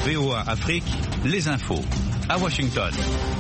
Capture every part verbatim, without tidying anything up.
V O A Afrique, les infos à Washington.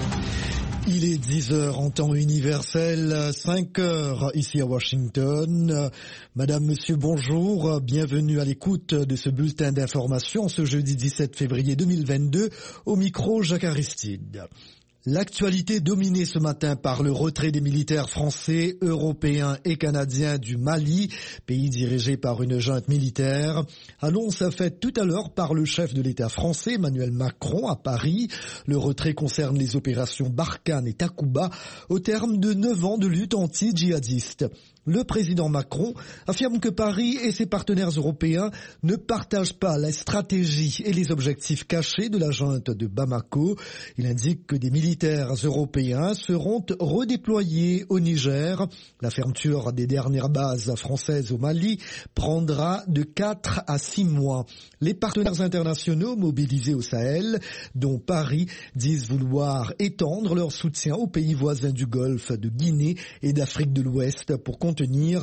Il est dix heures en temps universel, cinq heures ici à Washington. Madame, monsieur, bonjour. Bienvenue à l'écoute de ce bulletin d'information ce jeudi dix-sept février deux mille vingt-deux. Au micro, Jacques Aristide. L'actualité dominée ce matin par le retrait des militaires français, européens et canadiens du Mali, pays dirigé par une junte militaire. Annonce faite tout à l'heure par le chef de l'État français, Emmanuel Macron, à Paris. Le retrait concerne les opérations Barkhane et Takuba au terme de neuf ans de lutte anti-djihadiste. Le président Macron affirme que Paris et ses partenaires européens ne partagent pas la stratégie et les objectifs cachés de la junte de Bamako. Il indique que des militaires européens seront redéployés au Niger. La fermeture des dernières bases françaises au Mali prendra de quatre à six mois. Les partenaires internationaux mobilisés au Sahel, dont Paris, disent vouloir étendre leur soutien aux pays voisins du Golfe, de Guinée et d'Afrique de l'Ouest pour contenir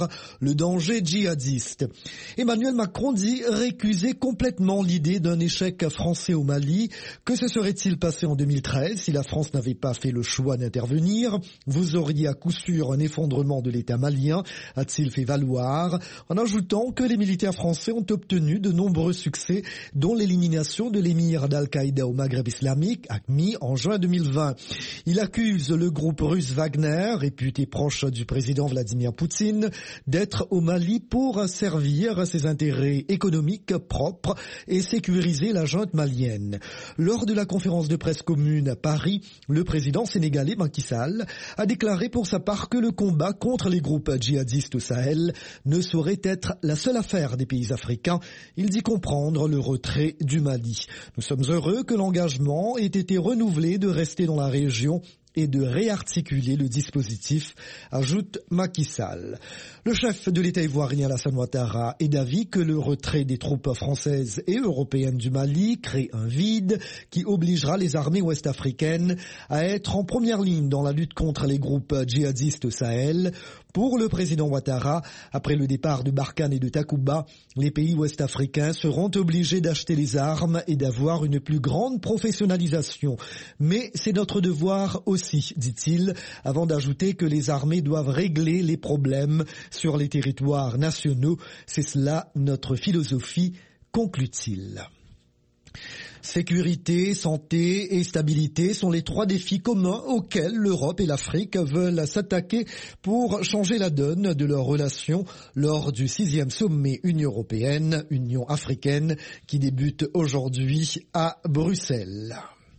le danger djihadiste. Emmanuel Macron dit récuser complètement l'idée d'un échec français au Mali. Que se serait-il passé en deux mille treize si la France n'avait pas fait le choix d'intervenir? Vous auriez à coup sûr un effondrement de l'État malien, a-t-il fait valoir, en ajoutant que les militaires français ont obtenu de nombreux succès, dont l'élimination de l'émir d'Al-Qaïda au Maghreb islamique, A Q M I, en juin deux mille vingt. Il accuse le groupe russe Wagner, réputé proche du président Vladimir Poutine, d'être au Mali pour servir ses intérêts économiques propres et sécuriser la junte malienne. Lors de la conférence de presse commune à Paris, le président sénégalais Macky Sall a déclaré pour sa part que le combat contre les groupes djihadistes au Sahel ne saurait être la seule affaire des pays africains. Il dit comprendre le retrait du Mali. Nous sommes heureux que l'engagement ait été renouvelé de rester dans la région et de réarticuler le dispositif, ajoute Macky Sall. Le chef de l'État ivoirien Alassane Ouattara est d'avis que le retrait des troupes françaises et européennes du Mali crée un vide qui obligera les armées ouest-africaines à être en première ligne dans la lutte contre les groupes djihadistes au Sahel. Pour le président Ouattara, après le départ de Barkhane et de Takuba, les pays ouest-africains seront obligés d'acheter les armes et d'avoir une plus grande professionnalisation. Mais c'est notre devoir aussi, dit-il, avant d'ajouter que les armées doivent régler les problèmes sur les territoires nationaux. C'est cela notre philosophie, conclut-il. Sécurité, santé et stabilité sont les trois défis communs auxquels l'Europe et l'Afrique veulent s'attaquer pour changer la donne de leurs relations lors du sixième sommet Union européenne, Union africaine qui débute aujourd'hui à Bruxelles.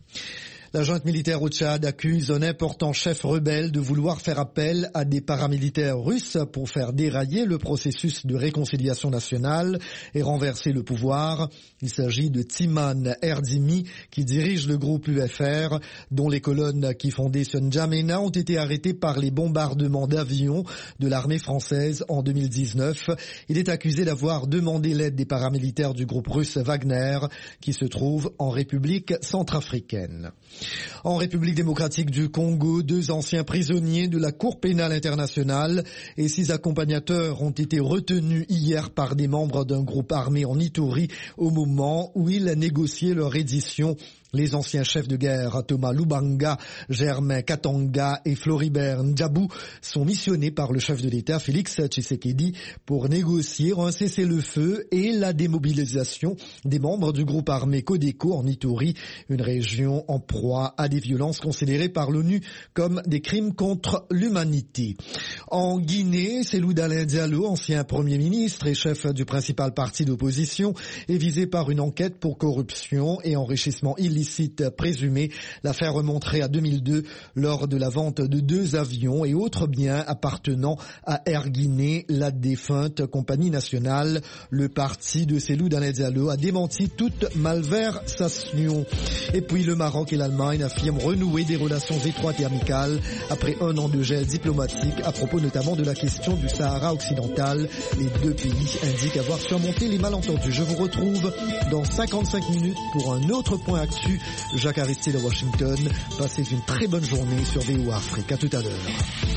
La junte militaire au Tchad accuse un important chef rebelle de vouloir faire appel à des paramilitaires russes pour faire dérailler le processus de réconciliation nationale et renverser le pouvoir. Il s'agit de Timan Erdimi qui dirige le groupe U F R, dont les colonnes qui fondaient N'Djamena ont été arrêtées par les bombardements d'avions de l'armée française en deux mille dix-neuf. Il est accusé d'avoir demandé l'aide des paramilitaires du groupe russe Wagner qui se trouve en République centrafricaine. En République démocratique du Congo, deux anciens prisonniers de la Cour pénale internationale et six accompagnateurs ont été retenus hier par des membres d'un groupe armé en Ituri au moment où ils négociaient leur édition. Les anciens chefs de guerre Thomas Lubanga, Germain Katanga et Floribert Ndjabou sont missionnés par le chef de l'État Félix Tshisekedi pour négocier un cessez-le-feu et la démobilisation des membres du groupe armé Codeco en Ituri, une région en proie à des violences considérées par l'ONU comme des crimes contre l'humanité. En Guinée, Cellou Dalein Diallo, ancien Premier ministre et chef du principal parti d'opposition, est visé par une enquête pour corruption et enrichissement illicite présumé. L'affaire remonterait à deux mille deux lors de la vente de deux avions et autres biens appartenant à Air Guinée, la défunte compagnie nationale. Le parti de Cellou Dalein Diallo a démenti toute malversation. Et puis le Maroc et l'Allemagne affirment renouer des relations étroites et amicales après un an de gel diplomatique à propos notamment de la question du Sahara occidental. Les deux pays indiquent avoir surmonté les malentendus. Je vous retrouve dans cinquante-cinq minutes pour un autre point actu. Jacques Aristide à Washington. Passez une très bonne journée sur V O A Afrique. À tout à l'heure.